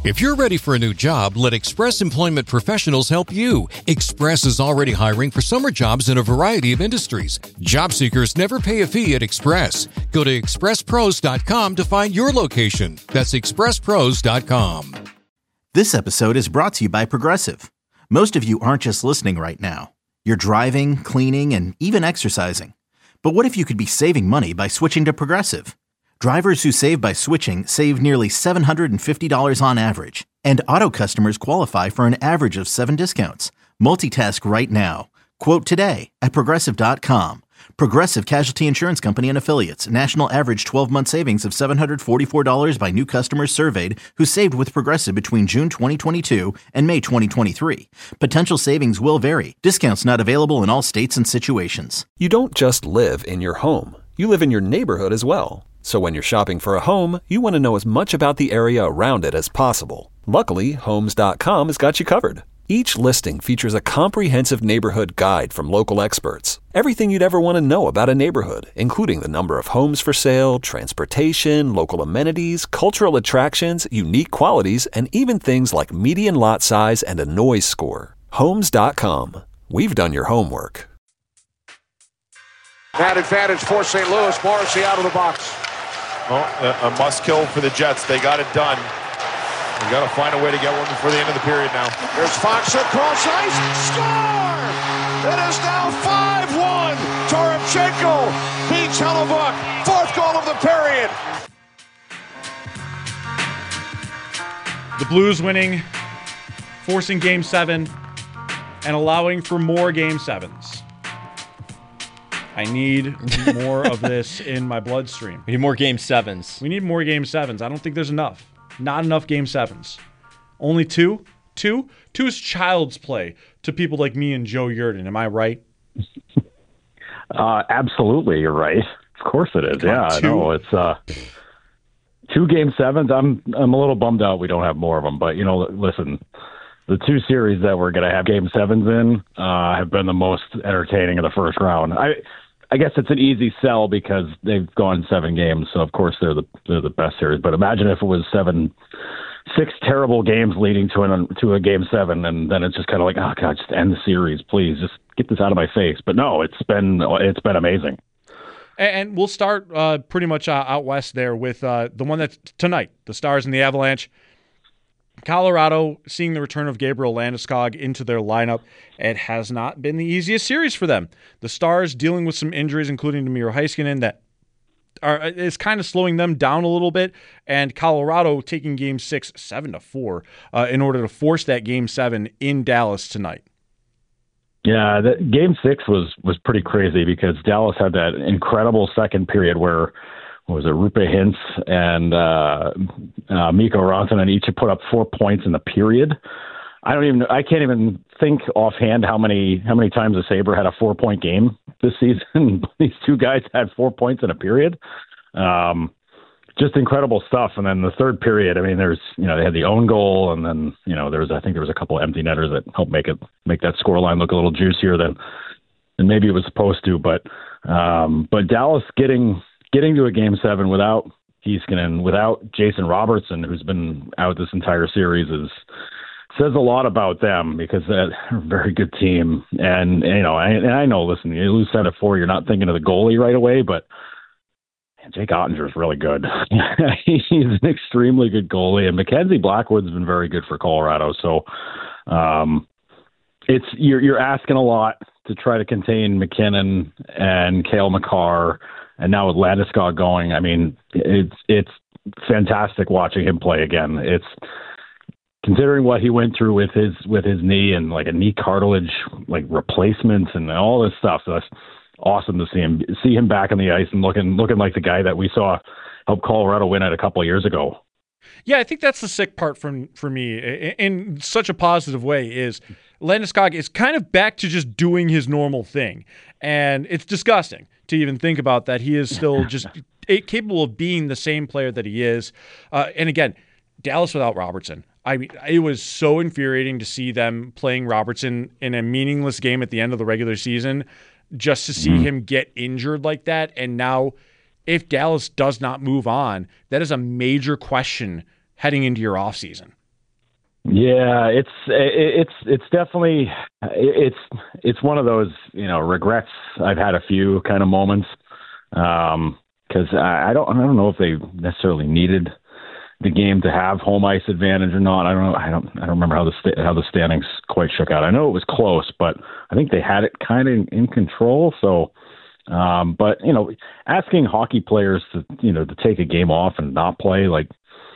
If you're ready for a new job, let Express Employment Professionals help you. Express is already hiring for summer jobs in a variety of industries. Job seekers never pay a fee at Express. Go to expresspros.com to find your location. That's expresspros.com. This episode is brought to you by Progressive. Most of you aren't just listening right now. You're driving, cleaning, and even exercising. But what if you could be saving money by switching to Progressive? Drivers who save by switching save nearly $750 on average, and auto customers qualify for an average of 7 discounts. Multitask right now. Quote today at Progressive.com. Progressive Casualty Insurance Company and Affiliates. National average 12-month savings of $744 by new customers surveyed who saved with Progressive between June 2022 and May 2023. Potential savings will vary. Discounts not available in all states and situations. You don't just live in your home. You live in your neighborhood as well. So when you're shopping for a home, you want to know as much about the area around it as possible. Luckily, Homes.com has got you covered. Each listing features a comprehensive neighborhood guide from local experts. Everything you'd ever want to know about a neighborhood, including the number of homes for sale, transportation, local amenities, cultural attractions, unique qualities, and even things like median lot size and a noise score. Homes.com. We've done your homework. That advantage for St. Louis. Morrissey out of the box. Well, a must-kill for the Jets. They got it done. We got to find a way to get one before the end of the period now. There's Fox across ice. Score! It is now 5-1. Toropchenko beats Hellebuyck. Fourth goal of the period. The Blues winning, forcing Game 7, and allowing for more Game 7s. I need more of this in my bloodstream. We need more Game 7s. We need more Game 7s. I don't think there's enough. Not enough Game 7s. Only two? Two is child's play to people like me and Joe Yerdon. Am I right? Absolutely, you're right. Of course it is. Yeah, I know. It's 2 Game 7s. I'm a little bummed out we don't have more of them. But, listen, the 2 series that we're going to have Game 7s in have been the most entertaining of the first round. I guess it's an easy sell because they've gone 7 games, so of course they're the best series. But imagine if it was 6 terrible games leading to a Game 7, and then it's just kind of like, oh God, just end the series, please, just get this out of my face. But no, it's been amazing. And we'll start pretty much out west there with the one that's tonight, the Stars and the Avalanche. Colorado seeing the return of Gabriel Landeskog into their lineup. It has not been the easiest series for them. The Stars dealing with some injuries, including to Miro Heiskanen, that is kind of slowing them down a little bit. And Colorado taking Game 6 7-4 in order to force that Game 7 in Dallas tonight. Yeah, Game 6 was pretty crazy because Dallas had that incredible second period where Rupe Hintz and Mikko Rantanen each put up 4 points in the period. I can't even think offhand how many times a Sabre had a 4-point game this season. These 2 guys had 4 points in a period. Just incredible stuff. And then the third period, I mean, there's they had the own goal, and then there was a couple of empty netters that helped make that scoreline look a little juicier than maybe it was supposed to. But Dallas getting to a Game 7 without Heiskanen, without Jason Robertson, who's been out this entire series, says a lot about them because they're a very good team. And I know, listen, you lose 7-4, you're not thinking of the goalie right away, but Jake Ottinger is really good. He's an extremely good goalie, and Mackenzie Blackwood's been very good for Colorado. So you're asking a lot to try to contain McKinnon and Cale Makar. And now with Landeskog going, I mean, it's fantastic watching him play again. It's considering what he went through with his knee and like a knee cartilage like replacement and all this stuff. So that's awesome to see him back on the ice and looking like the guy that we saw help Colorado win it a couple of years ago. Yeah, I think that's the sick part for me in such a positive way is Landeskog is kind of back to just doing his normal thing. And it's disgusting to even think about that he is still just capable of being the same player that he is. And again, Dallas without Robertson. I mean, it was so infuriating to see them playing Robertson in a meaningless game at the end of the regular season just to see him get injured like that. And now if Dallas does not move on, that is a major question heading into your offseason. Yeah, it's definitely it's one of those regrets. I've had a few kind of moments because I don't know if they necessarily needed the game to have home ice advantage or not. I don't remember how the standings quite shook out. I know it was close, but I think they had it kind of in control. So, but asking hockey players to take a game off and not play, like,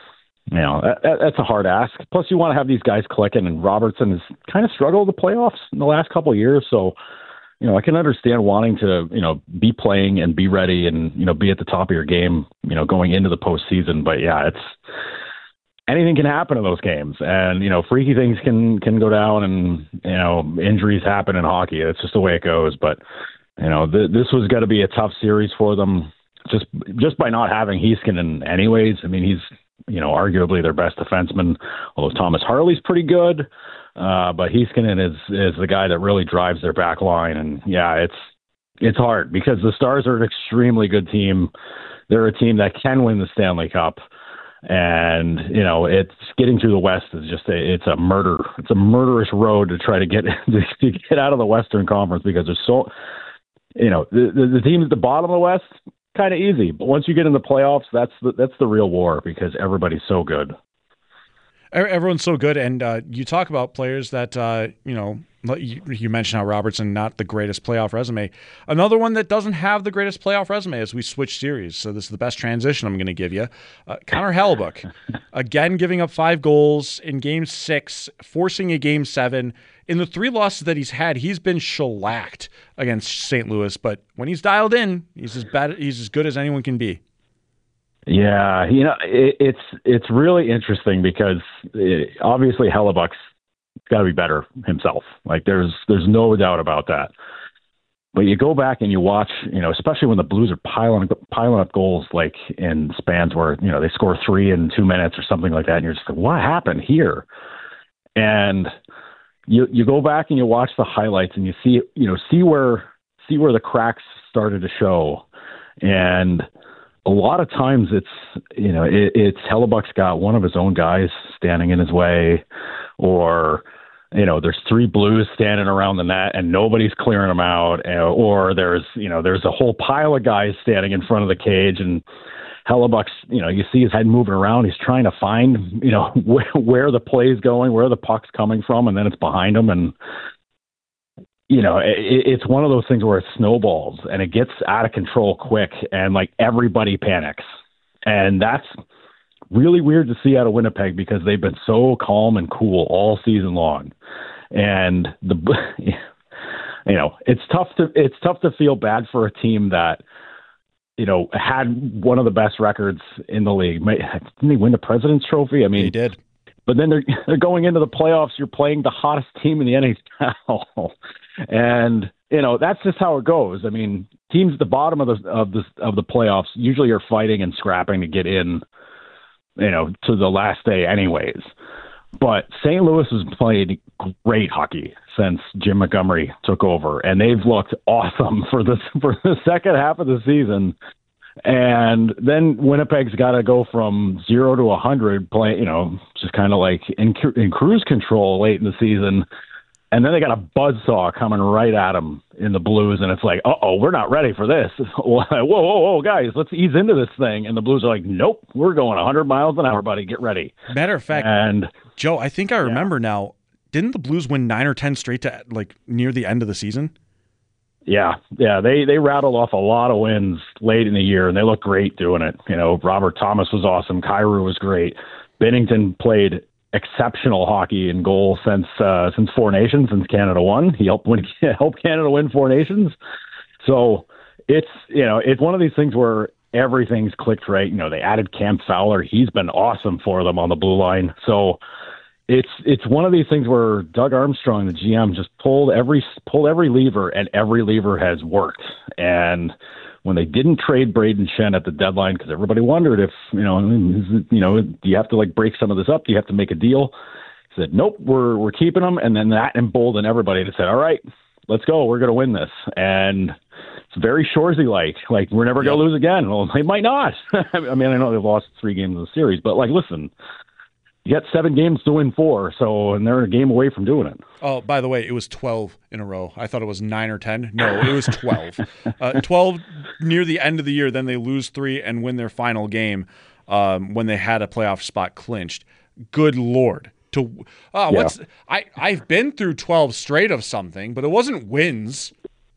that's a hard ask. Plus, you want to have these guys clicking, and Robertson has kind of struggled the playoffs in the last couple of years. So, I can understand wanting to, be playing and be ready and, be at the top of your game, going into the postseason. But yeah, anything can happen in those games, and, freaky things can go down, and, injuries happen in hockey. It's just the way it goes. But, this was going to be a tough series for them just by not having Heiskanen anyways. I mean, he's, arguably their best defenseman, although Thomas Harley's pretty good. But Heiskanen is the guy that really drives their back line. And yeah, it's hard because the Stars are an extremely good team. They're a team that can win the Stanley Cup. And, it's getting through the West is just it's a murderous road to try to get out of the Western Conference because there's so, the teams at the bottom of the West, kind of easy, but once you get in the playoffs, that's the real war because everybody's so good. Everyone's so good, and you talk about players that you mentioned how Robertson not the greatest playoff resume. Another one that doesn't have the greatest playoff resume as we switch series. So this is the best transition I'm going to give you. Connor Hellebuyck, again giving up 5 goals in Game 6, forcing a Game 7. In the 3 losses that he's had, he's been shellacked against St. Louis. But when he's dialed in, he's as good as anyone can be. Yeah, it's really interesting because obviously Hellebuyck's got to be better himself. Like there's no doubt about that. But you go back and you watch, especially when the Blues are piling up goals like in spans where they score 3 in 2 minutes or something like that, and you're just like, what happened here? And you go back and you watch the highlights and you see where the cracks started to show, and a lot of times it's Hellebuyck's got one of his own guys standing in his way, or there's 3 Blues standing around the net and nobody's clearing them out, or there's a whole pile of guys standing in front of the cage, and Hellebuyck's you see his head moving around. He's trying to find where the play's going, where the puck's coming from, and then it's behind him, and it's one of those things where it snowballs and it gets out of control quick, and like everybody panics. And that's really weird to see out of Winnipeg because they've been so calm and cool all season long. And it's tough to feel bad for a team that, had one of the best records in the league. Didn't they win the President's Trophy? I mean, they did. But then they're going into the playoffs. You're playing the hottest team in the NHL, and that's just how it goes. I mean, teams at the bottom of the playoffs usually are fighting and scrapping to get in, to the last day, anyways. But St. Louis has played great hockey since Jim Montgomery took over, and they've looked awesome for the second half of the season. And then Winnipeg's got to go from 0 to 100, just kind of like in cruise control late in the season. And then they got a buzzsaw coming right at them in the Blues, and it's like, we're not ready for this. Whoa, guys, let's ease into this thing. And the Blues are like, nope, we're going 100 miles an hour, buddy. Get ready. Matter of fact, and Joe, I think I remember now. Didn't the Blues win 9 or 10 straight to like near the end of the season? Yeah. They rattled off a lot of wins late in the year, and they looked great doing it. Robert Thomas was awesome. Kyrou was great. Bennington played exceptional hockey in goal since Four Nations, since Canada won. He helped Canada win Four Nations. So it's one of these things where everything's clicked right. They added Cam Fowler. He's been awesome for them on the blue line. So it's one of these things where Doug Armstrong, the GM, just pulled every lever, and every lever has worked. And when they didn't trade Braden Shen at the deadline, because everybody wondered if do you have to like break some of this up? Do you have to make a deal? He said, nope, we're keeping him. And then that emboldened everybody to say, all right, let's go. We're going to win this. And it's very Shoresy-like we're never going to lose again. Well, they might not. I mean, I know they've lost 3 games in the series, but listen. You got 7 games to win 4, and they're a game away from doing it. Oh, by the way, it was 12 in a row. I thought it was 9 or 10. No, it was 12. 12 near the end of the year, then they lose 3 and win their final game when they had a playoff spot clinched. Good Lord. I've been through 12 straight of something, but it wasn't wins.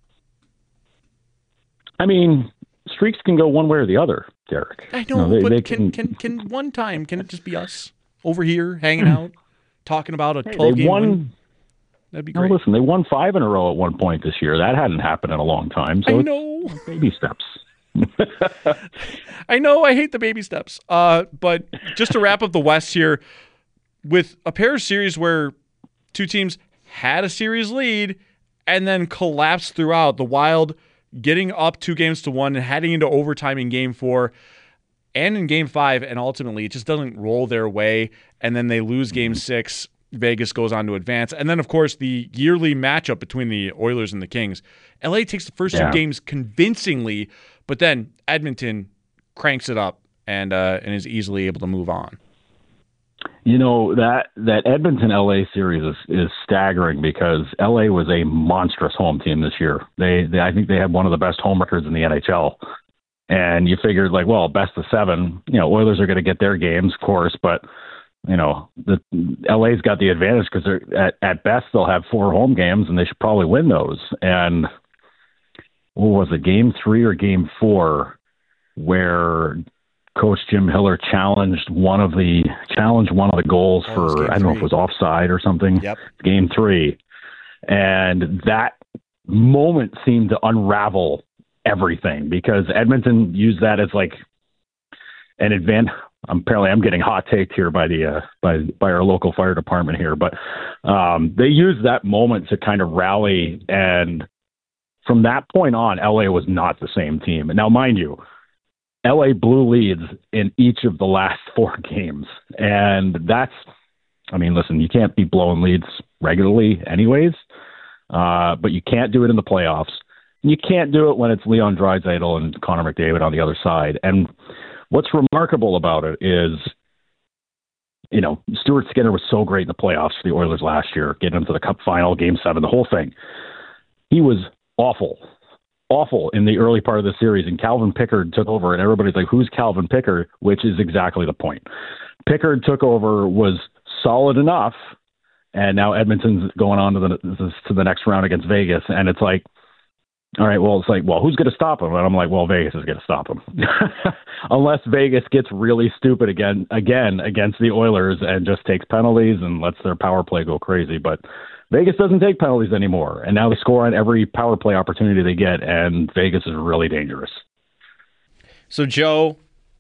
I mean, streaks can go one way or the other, Derek. I know, but can one time, can it just be us over here hanging out, talking about a 12-game win? That'd be great. No, listen, they won 5 in a row at one point this year. That hadn't happened in a long time. So I know. Baby steps. I know. I hate the baby steps. But just to wrap up the West here, with a pair of series where two teams had a series lead and then collapsed throughout, the Wild getting up 2-1 and heading into overtime in Game 4 and in Game 5, and ultimately it just doesn't roll their way, and then they lose Game 6. Vegas goes on to advance. And then, of course, the yearly matchup between the Oilers and the Kings. LA takes the first 2 games convincingly, but then Edmonton cranks it up and is easily able to move on. You know, that Edmonton-LA series is staggering because LA was a monstrous home team this year. I think they had one of the best home records in the NHL. And you figured, like, well, best of 7, Oilers are going to get their games, of course, but, the LA's got the advantage because at best they'll have 4 home games and they should probably win those. And what was it, Game 3 or Game 4, where Coach Jim Hiller challenged one of the goals for, I don't know if it was offside or something. Yep. Game 3. And that moment seemed to unravel everything because Edmonton used that as like an advantage. Apparently I'm getting hot taked here by our local fire department here, but they used that moment to kind of rally. And from that point on, LA was not the same team. Now, mind you, LA blew leads in each of the last 4 games. And listen, you can't be blowing leads regularly anyways, but you can't do it in the playoffs. And you can't do it when it's Leon Draisaitl and Connor McDavid on the other side. And what's remarkable about it is, Stuart Skinner was so great in the playoffs for the Oilers last year, getting into the Cup final, Game 7, the whole thing. He was awful in the early part of the series, and Calvin Pickard took over, and everybody's like, who's Calvin Pickard? Which is exactly the point. Pickard took over, was solid enough, and now Edmonton's going on to the next round against Vegas, and it's like, all right, well, who's going to stop him? And I'm like, well, Vegas is going to stop him. Unless Vegas gets really stupid again against the Oilers and just takes penalties and lets their power play go crazy. But Vegas doesn't take penalties anymore, and now they score on every power play opportunity they get, and Vegas is really dangerous. So, Joe,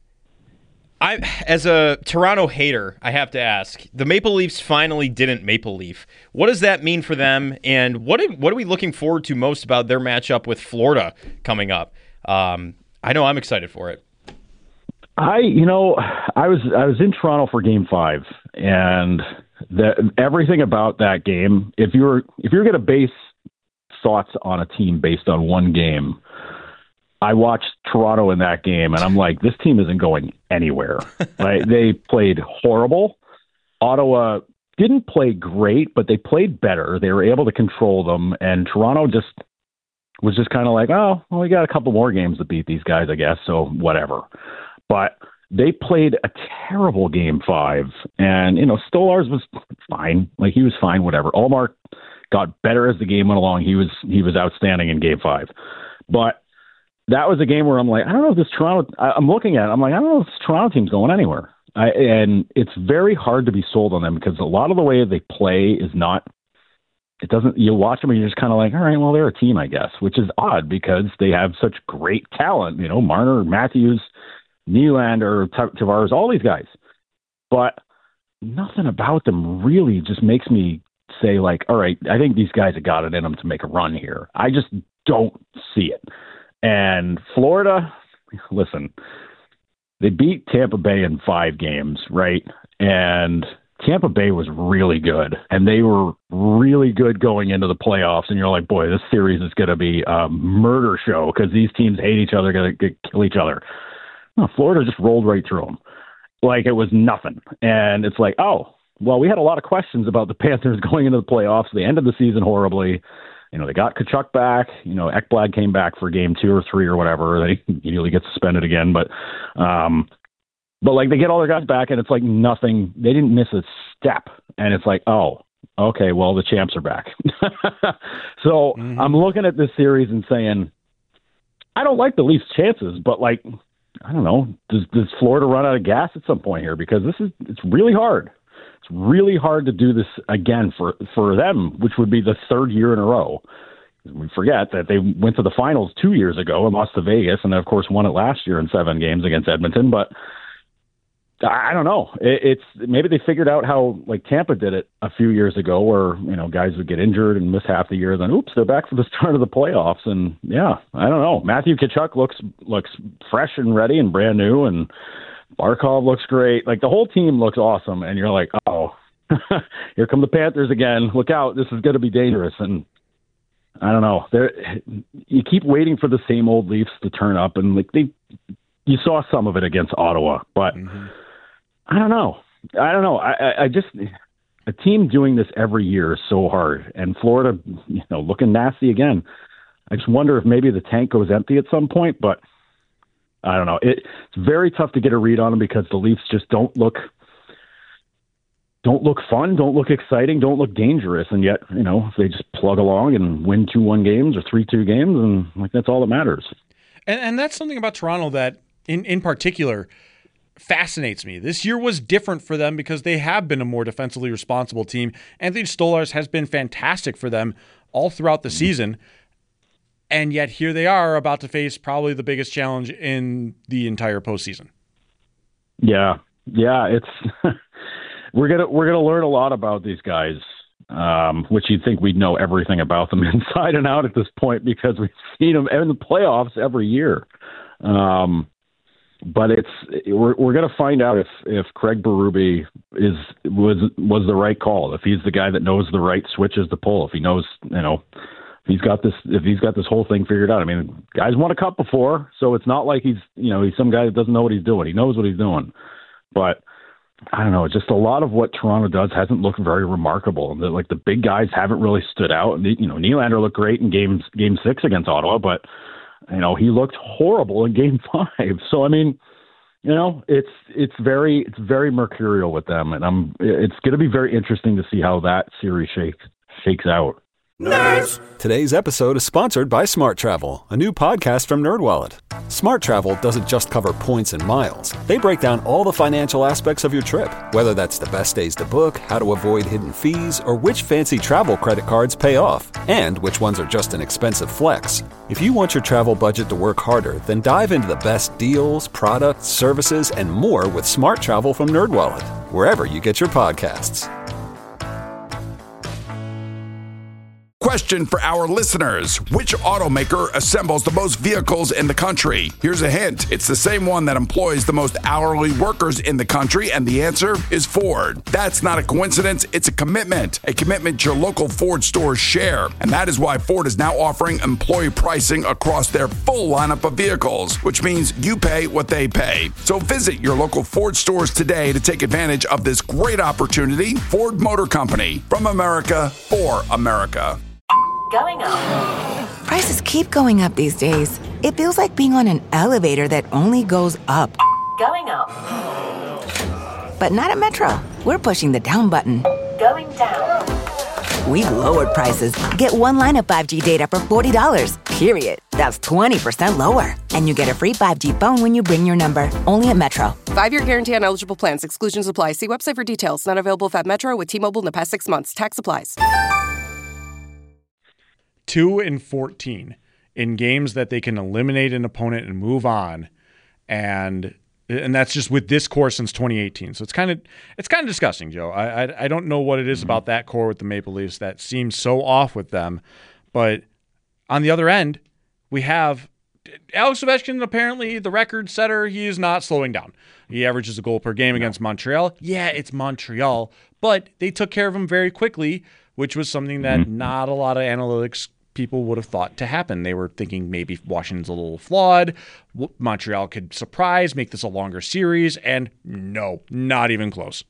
as a Toronto hater, I have to ask, the Maple Leafs finally didn't Maple Leaf. What does that mean for them, and what are we looking forward to most about their matchup with Florida coming up? I know I'm excited for it. I was in Toronto for Game 5, and everything about that game, if you're going to base thoughts on a team based on one game, I watched Toronto in that game, and I'm like, this team isn't going anywhere. Right? They played horrible. Ottawa didn't play great, but they played better. They were able to control them, and Toronto was just kind of like, oh, well, we got a couple more games to beat these guys, I guess, so whatever. But they played a terrible Game 5, and, Stolarz was fine. Like, he was fine, whatever. Ullmark got better as the game went along. He was outstanding in Game 5. But that was a game where I'm like, I don't know if this Toronto, I'm looking at it, I'm like, I don't know if this Toronto team's going anywhere. And it's very hard to be sold on them because a lot of the way they play is not, you watch them and you're just kind of like, all right, well, they're a team, I guess, which is odd because they have such great talent, Marner, Matthews, Nylander, Tavares, all these guys. But nothing about them really just makes me say, like, all right, I think these guys have got it in them to make a run here. I just don't see it. And Florida, listen, they beat Tampa Bay in 5 games, right? And Tampa Bay was really good, and they were really good going into the playoffs. And you're like, boy, this series is going to be a murder show because these teams hate each other, going to kill each other. No, Florida just rolled right through them. like it was nothing. And it's like, oh, well, we had a lot of questions about the Panthers going into the playoffs. They ended the season horribly. They got Tkachuk back. Ekblad came back for game 2 or 3 or whatever. Then he immediately gets suspended again. But like they get all their guys back, and it's like nothing. They didn't miss a step. And it's like, oh, okay, well, the champs are back. So I'm looking at this series and saying, I don't like the Leafs' chances, but like, I don't know, does Florida run out of gas at some point here? Because it's really hard. It's really hard to do this again for them, which would be the 3rd year in a row. We forget that they went to the finals 2 years ago and lost to Vegas, and of course won it last year in 7 games against Edmonton. But I don't know. It's maybe they figured out how like Tampa did it a few years ago, where guys would get injured and miss half the year. Then oops, they're back for the start of the playoffs. And yeah, I don't know. Matthew Tkachuk looks fresh and ready and brand new, and Barkov looks great. Like the whole team looks awesome, and you're like, oh, here come the Panthers again. Look out, this is going to be dangerous. And I don't know. You keep waiting for the same old Leafs to turn up, and like you saw some of it against Ottawa, but I don't know. I just a team doing this every year is so hard, and Florida, looking nasty again. I just wonder if maybe the tank goes empty at some point, but I don't know. It's very tough to get a read on them because the Leafs just don't look fun, don't look exciting, don't look dangerous, and yet, if they just plug along and win 2-1 games or 3-2 games, and like that's all that matters. And that's something about Toronto that, in particular, fascinates me. This year was different for them because they have been a more defensively responsible team. Anthony Stolarz has been fantastic for them all throughout the season. And yet here they are about to face probably the biggest challenge in the entire postseason. Yeah, it's we're gonna learn a lot about these guys, which you'd think we'd know everything about them inside and out at this point because we've seen them in the playoffs every year. But we're gonna find out if Craig Berube was the right call, if he's the guy that knows the right switches to pull, if he knows if he's got this whole thing figured out. I mean, guys won a cup before, so it's not like he's some guy that doesn't know what he's doing. He knows what he's doing. But I don't know, just a lot of what Toronto does hasn't looked very remarkable. Like the big guys haven't really stood out. And Nylander looked great in game 6 against Ottawa, but he looked horrible in game 5. So I mean, it's very mercurial with them, and it's going to be very interesting to see how that series shakes out. Nerds! Today's episode is sponsored by Smart Travel, a new podcast from NerdWallet. Smart Travel doesn't just cover points and miles. They break down all the financial aspects of your trip, whether that's the best days to book, how to avoid hidden fees, or which fancy travel credit cards pay off, and which ones are just an expensive flex. If you want your travel budget to work harder, then dive into the best deals, products, services, and more with Smart Travel from NerdWallet, wherever you get your podcasts. Question for our listeners. Which automaker assembles the most vehicles in the country? Here's a hint. It's the same one that employs the most hourly workers in the country, and the answer is Ford. That's not a coincidence. It's a commitment your local Ford stores share. And that is why Ford is now offering employee pricing across their full lineup of vehicles, which means you pay what they pay. So visit your local Ford stores today to take advantage of this great opportunity. Ford Motor Company, from America for America. Going up. Prices keep going up these days. It feels like being on an elevator that only goes up. Going up. But not at Metro. We're pushing the down button. Going down. We've lowered prices. Get one line of 5G data for $40, period. That's 20% lower. And you get a free 5G phone when you bring your number. Only at Metro. 5-year guarantee on eligible plans. Exclusions apply. See website for details. Not available at Metro with T-Mobile in the past 6 months. Tax applies. 2-14 in games that they can eliminate an opponent and move on, and that's just with this core since 2018. So it's kind of disgusting, Joe. I don't know what it is about that core with the Maple Leafs that seems so off with them, but on the other end, we have Alex Ovechkin, apparently the record setter. He is not slowing down. He averages a goal per game against Montreal. Yeah, it's Montreal, but they took care of him very quickly, which was something that not a lot of analytics people would have thought to happen. They were thinking maybe Washington's a little flawed. Montreal could surprise, make this a longer series, and no, not even close.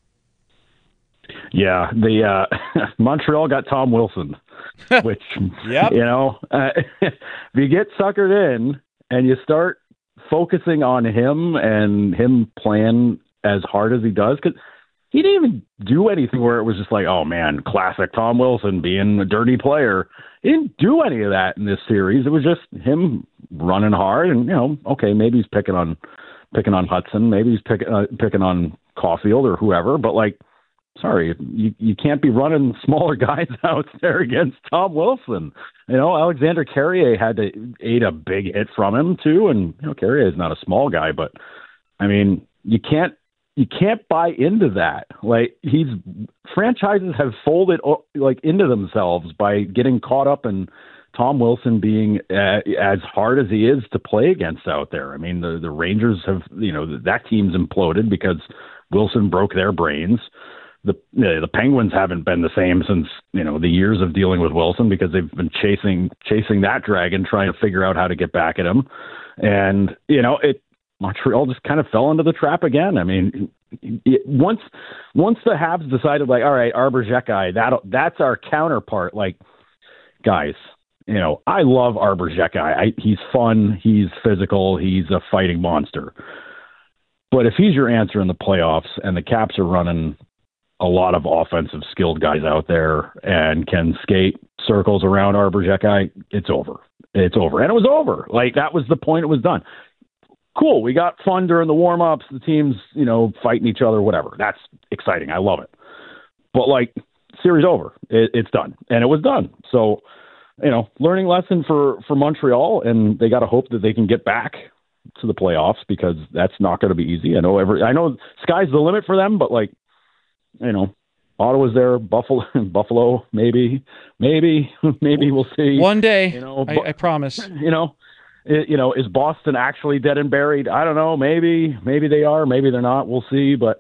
Yeah, the Montreal got Tom Wilson, which, Yep. If you get suckered in and you start focusing on him and him playing as hard as he does, because he didn't even do anything where it was just like, oh, man, classic Tom Wilson being a dirty player. He didn't do any of that in this series. It was just him running hard and, okay, maybe he's picking on Hudson. Maybe he's picking on Caulfield or whoever, but sorry, you can't be running smaller guys out there against Tom Wilson. Alexander Carrier had to ate a big hit from him too, and Carrier is not a small guy, but I mean, you can't buy into that. Franchises have folded into themselves by getting caught up in Tom Wilson being as hard as he is to play against out there. I mean, the Rangers have, that team's imploded because Wilson broke their brains. The Penguins haven't been the same since, the years of dealing with Wilson because they've been chasing that dragon, trying to figure out how to get back at him. And, Montreal just kind of fell into the trap again. I mean, once the Habs decided, all right, Arber Xhekaj, that's our counterpart. Guys, I love Arber Xhekaj. He's fun. He's physical. He's a fighting monster. But if he's your answer in the playoffs and the Caps are running a lot of offensive skilled guys out there and can skate circles around Arber Xhekaj, it's over. It's over. And it was over. That was the point. It was done. Cool. We got fun during the warm-ups. The teams, fighting each other, whatever. That's exciting. I love it. But, series over. It's done. And it was done. So, learning lesson for Montreal, and they got to hope that they can get back to the playoffs because that's not going to be easy. I know sky's the limit for them, but, Ottawa's there, Buffalo, maybe we'll see. One day, I promise. Is Boston actually dead and buried? I don't know. Maybe they are. Maybe they're not. We'll see. But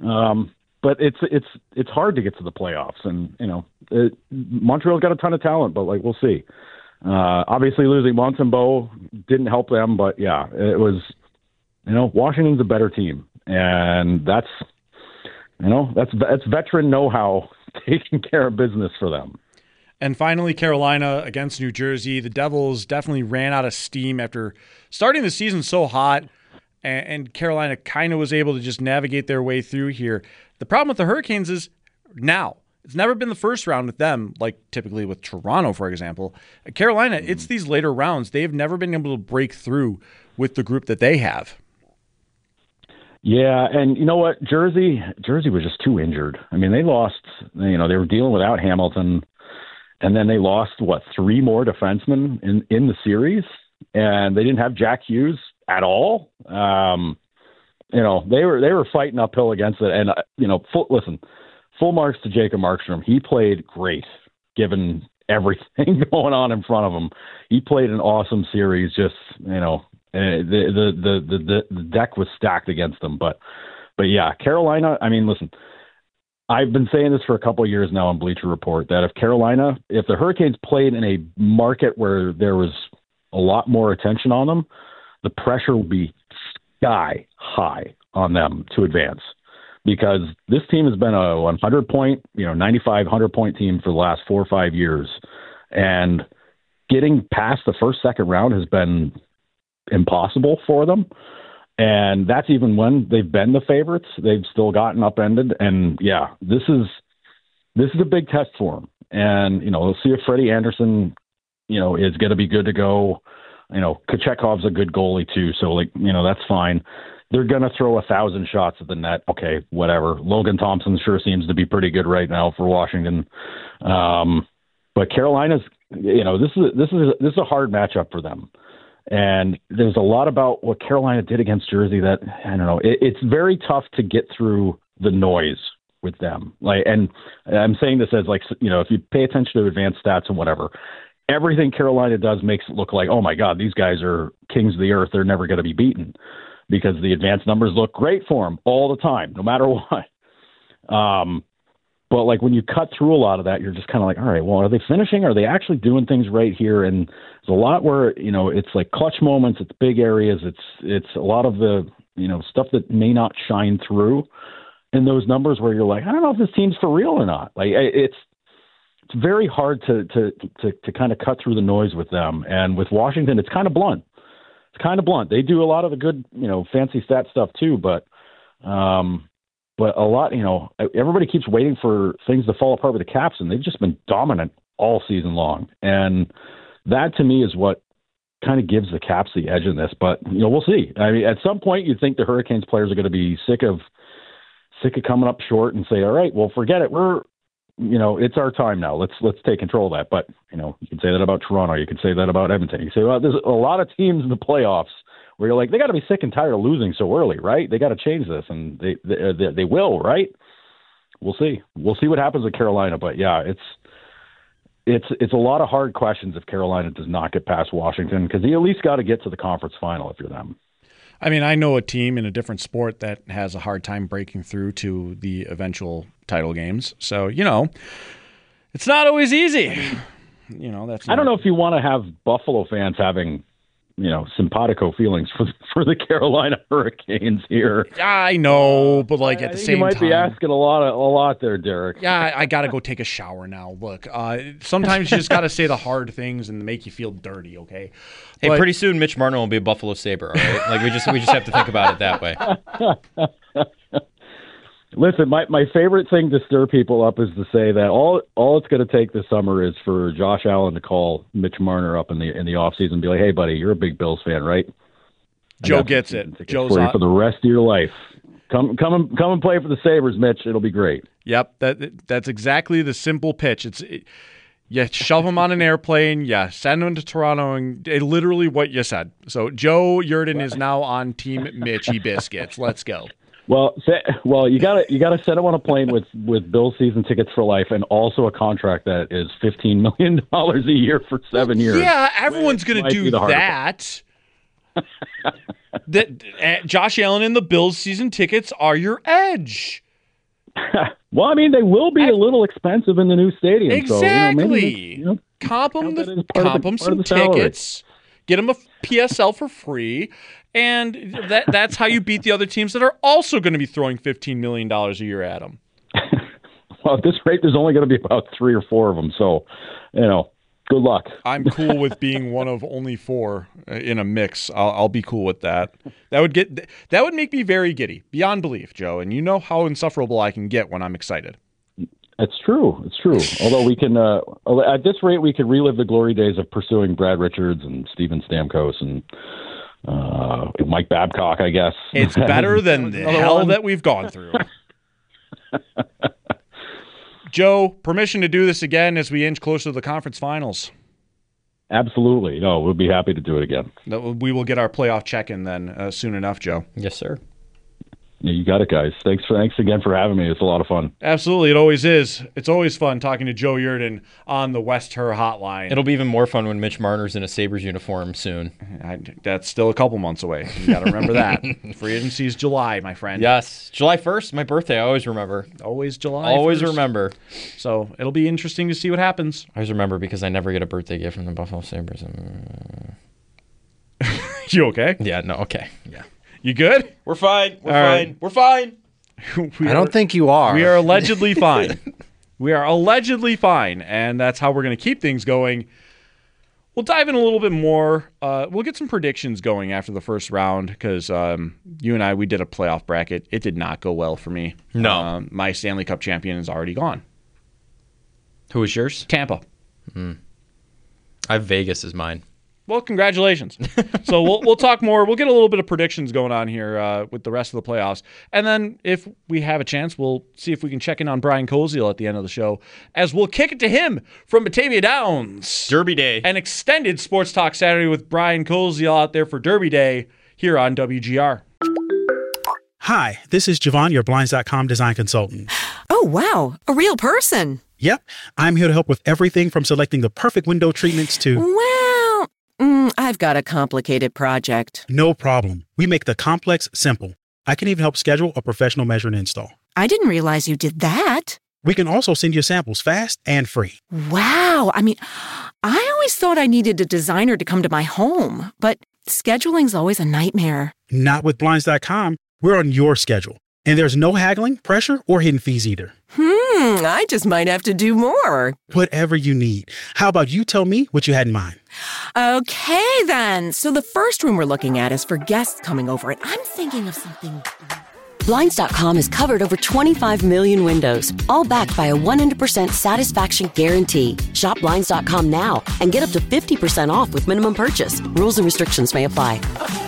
it's hard to get to the playoffs, and Montreal's got a ton of talent, but we'll see. Obviously, losing Montembeault didn't help them, but yeah, it was. Washington's a better team, and that's veteran know-how taking care of business for them. And finally, Carolina against New Jersey. The Devils definitely ran out of steam after starting the season so hot, and Carolina kind of was able to just navigate their way through here. The problem with the Hurricanes is now. It's never been the first round with them, like typically with Toronto, for example. Carolina, it's these later rounds. They've never been able to break through with the group that they have. Yeah, and you know what? Jersey was just too injured. I mean, they lost, they were dealing without Hamilton. And then they lost, 3 more defensemen in the series, and they didn't have Jack Hughes at all. They were fighting uphill against it. And full marks to Jacob Markstrom. He played great, given everything going on in front of him. He played an awesome series. Just the deck was stacked against them. But yeah, Carolina. I mean, listen. I've been saying this for a couple of years now on Bleacher Report that if the Hurricanes played in a market where there was a lot more attention on them, the pressure would be sky high on them to advance because this team has been a 100-point, 95, 100-point team for the last 4 or 5 years. And getting past the first, second round has been impossible for them. And that's even when they've been the favorites. They've still gotten upended. And, yeah, this is a big test for them. And, we'll see if Freddie Anderson, is going to be good to go. Kochekov's a good goalie, too. So, that's fine. They're going to throw 1,000 shots at the net. Okay, whatever. Logan Thompson sure seems to be pretty good right now for Washington. But Carolina's, this is a hard matchup for them. And there's a lot about what Carolina did against Jersey that, I don't know, it's very tough to get through the noise with them. And I'm saying this as if you pay attention to advanced stats and whatever, everything Carolina does makes it look like, oh my God, these guys are kings of the earth. They're never going to be beaten because the advanced numbers look great for them all the time, no matter what. But like when you cut through a lot of that, you're just kind of like, all right, well, are they finishing? Are they actually doing things right here? And there's a lot where, it's like clutch moments, it's big areas, it's a lot of the, stuff that may not shine through in those numbers where you're like, I don't know if this team's for real or not. Like it's very hard to kind of cut through the noise with them. And with Washington, it's kind of blunt. They do a lot of the good, fancy stat stuff too, but a lot, everybody keeps waiting for things to fall apart with the Caps, and they've just been dominant all season long. And that to me is what kind of gives the Caps the edge in this. But, we'll see. I mean, at some point you'd think the Hurricanes players are going to be sick of coming up short and say, all right, well, forget it. We're, it's our time now. Let's take control of that. But, you can say that about Toronto. You can say that about Edmonton. You say, well, there's a lot of teams in the playoffs where you're like, they got to be sick and tired of losing so early, right? They got to change this, and they will, right? We'll see. We'll see what happens with Carolina. But yeah, it's a lot of hard questions if Carolina does not get past Washington, because you at least got to get to the conference final if you're them. I mean, I know a team in a different sport that has a hard time breaking through to the eventual title games. So, it's not always easy. That's. I don't know if you want to have Buffalo fans having, simpatico feelings for the Carolina Hurricanes here. I know, but at the same time, you might be asking a lot there, Derek. Yeah, I got to go take a shower now. Look, sometimes you just got to say the hard things and make you feel dirty. Okay. Hey, pretty soon Mitch Marner will be a Buffalo Sabre. All right, we just have to think about it that way. Listen, my favorite thing to stir people up is to say that all it's going to take this summer is for Josh Allen to call Mitch Marner up in the offseason and be like, hey, buddy, you're a big Bills fan, right? Joe gets it. Joe's for the rest of your life. Come and play for the Sabres, Mitch. It'll be great. Yep, that's exactly the simple pitch. You shove him on an airplane, you send him to Toronto, and literally what you said. So Joe Yerdon is now on Team Mitchy Biscuits. Let's go. Well, you gotta set him on a plane with Bills season tickets for life, and also a contract that is $15 million a year for 7 years. Yeah, everyone's gonna do that. Josh Allen and the Bills season tickets are your edge. Well, I mean, they will be a little expensive in the new stadium. Exactly. So, comp them some tickets. Get them a PSL for free. And that's how you beat the other teams that are also going to be throwing $15 million a year at them. Well, at this rate, there's only going to be about 3 or 4 of them. So, good luck. I'm cool with being one of only 4 in a mix. I'll be cool with that. That would make me very giddy, beyond belief, Joe. And you know how insufferable I can get when I'm excited. It's true. Although we can, at this rate, we could relive the glory days of pursuing Brad Richards and Steven Stamkos and Mike Babcock, I guess. It's better than the hell that we've gone through. Joe, permission to do this again as we inch closer to the conference finals. Absolutely. No, we'll be happy to do it again. We will get our playoff check-in then soon enough, Joe. Yes, sir. Yeah, you got it, guys. Thanks again for having me. It's a lot of fun. Absolutely. It always is. It's always fun talking to Joe Yerdon on the West Her Hotline. It'll be even more fun when Mitch Marner's in a Sabres uniform soon. That's still a couple months away. You got to remember that. Free agency is July, my friend. Yes. July 1st, my birthday. I always remember. Always July Always 1st. Remember. So it'll be interesting to see what happens. I always remember because I never get a birthday gift from the Buffalo Sabres. You okay? Yeah, no, okay. Yeah. You good? We're fine. We're fine. I don't think you are. We are allegedly fine. We are allegedly fine, and that's how we're going to keep things going. We'll dive in a little bit more. We'll get some predictions going after the first round because you and we did a playoff bracket. It did not go well for me. No. My Stanley Cup champion is already gone. Who is yours? Tampa. I have Vegas as mine. Well, congratulations. So we'll talk more. We'll get a little bit of predictions going on here with the rest of the playoffs. And then if we have a chance, we'll see if we can check in on Brian Koziel at the end of the show as we'll kick it to him from Batavia Downs. Derby Day. An extended Sports Talk Saturday with Brian Koziel out there for Derby Day here on WGR. Hi, this is Javon, your Blinds.com design consultant. Oh, wow. A real person. Yep. I'm here to help with everything from selecting the perfect window treatments to... Well, I've got a complicated project. No problem. We make the complex simple. I can even help schedule a professional measure and install. I didn't realize you did that. We can also send you samples fast and free. Wow. I mean, I always thought I needed a designer to come to my home, but scheduling's always a nightmare. Not with Blinds.com. We're on your schedule. And there's no haggling, pressure, or hidden fees either. I just might have to do more. Whatever you need. How about you tell me what you had in mind? Okay, then. So the first room we're looking at is for guests coming over, and I'm thinking of something... Blinds.com has covered over 25 million windows, all backed by a 100% satisfaction guarantee. Shop Blinds.com now and get up to 50% off with minimum purchase. Rules and restrictions may apply.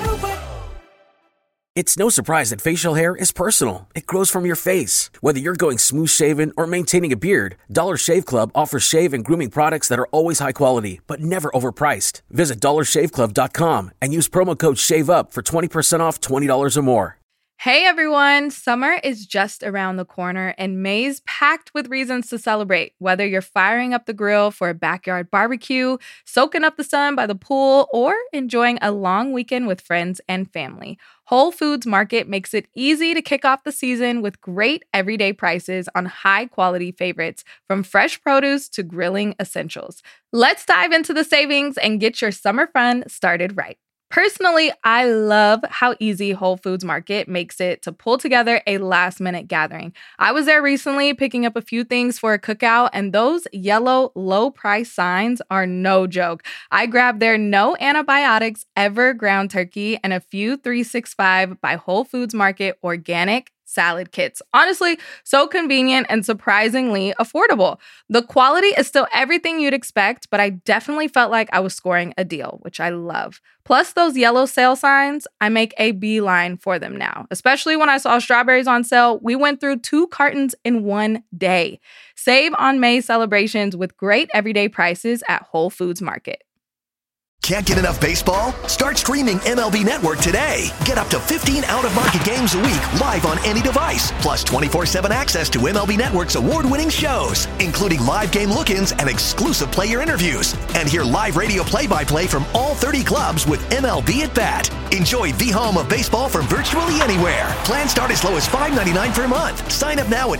It's no surprise that facial hair is personal. It grows from your face. Whether you're going smooth shaven or maintaining a beard, Dollar Shave Club offers shave and grooming products that are always high quality, but never overpriced. Visit DollarShaveClub.com and use promo code SHAVEUP for 20% off $20 or more. Hey everyone, summer is just around the corner and May's packed with reasons to celebrate. Whether you're firing up the grill for a backyard barbecue, soaking up the sun by the pool, or enjoying a long weekend with friends and family, Whole Foods Market makes it easy to kick off the season with great everyday prices on high-quality favorites, from fresh produce to grilling essentials. Let's dive into the savings and get your summer fun started right. Personally, I love how easy Whole Foods Market makes it to pull together a last-minute gathering. I was there recently picking up a few things for a cookout, and those yellow low-price signs are no joke. I grabbed their no antibiotics ever ground turkey and a few 365 by Whole Foods Market organic salad kits. Honestly, so convenient and surprisingly affordable. The quality is still everything you'd expect, but I definitely felt like I was scoring a deal, which I love. Plus those yellow sale signs, I make a beeline for them now. Especially when I saw strawberries on sale, we went through 2 cartons in one day. Save on May celebrations with great everyday prices at Whole Foods Market. Can't get enough baseball? Start streaming MLB Network today. Get up to 15 out-of-market games a week live on any device, plus 24/7 access to MLB Network's award-winning shows, including live game look-ins and exclusive player interviews. And hear live radio play-by-play from all 30 clubs with MLB at Bat. Enjoy the home of baseball from virtually anywhere. Plans start as low as $5.99 per month. Sign up now at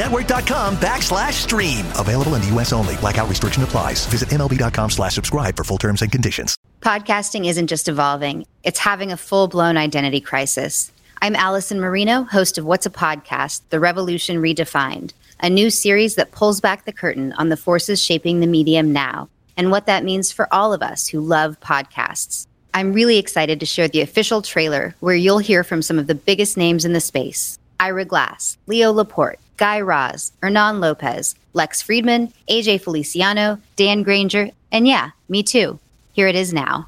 MLBNetwork.com/stream. Available in the U.S. only. Blackout restriction applies. Visit MLB.com/subscribe for full terms and conditions. Podcasting isn't just evolving, it's having a full-blown identity crisis. I'm Allison Marino, host of What's a Podcast? The Revolution Redefined, a new series that pulls back the curtain on the forces shaping the medium now and what that means for all of us who love podcasts. I'm really excited to share the official trailer where you'll hear from some of the biggest names in the space. Ira Glass, Leo Laporte, Guy Raz, Hernan Lopez, Lex Friedman, AJ Feliciano, Dan Granger, and yeah, me too. Here it is now.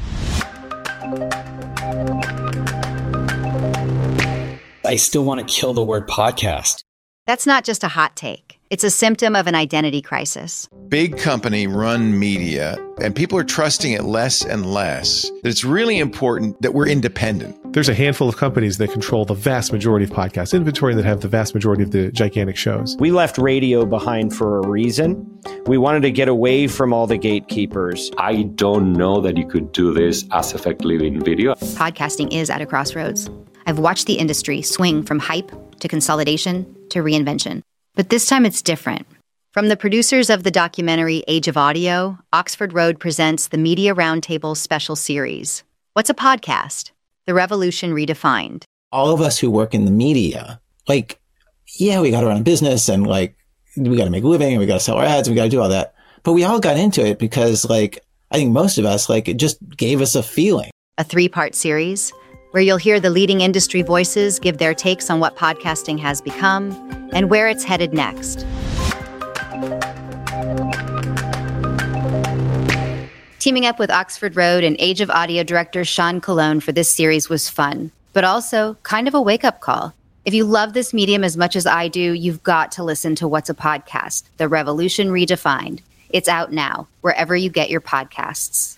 I still want to kill the word podcast. That's not just a hot take. It's a symptom of an identity crisis. Big company run media, and people are trusting it less and less. It's really important that we're independent. There's a handful of companies that control the vast majority of podcast inventory that have the vast majority of the gigantic shows. We left radio behind for a reason. We wanted to get away from all the gatekeepers. I don't know that you could do this as effectively in video. Podcasting is at a crossroads. I've watched the industry swing from hype to consolidation to reinvention. But this time it's different. From the producers of the documentary Age of Audio, Oxford Road presents the Media Roundtable special series. What's a podcast? The Revolution Redefined. All of us who work in the media, we got to run a business and we got to make a living and we got to sell our ads and we got to do all that. But we all got into it because I think most of us, it just gave us a feeling. A 3-part series where you'll hear the leading industry voices give their takes on what podcasting has become and where it's headed next. Teaming up with Oxford Road and Age of Audio director Sean Colon for this series was fun, but also kind of a wake-up call. If you love this medium as much as I do, you've got to listen to What's a Podcast? The Revolution Redefined. It's out now, wherever you get your podcasts.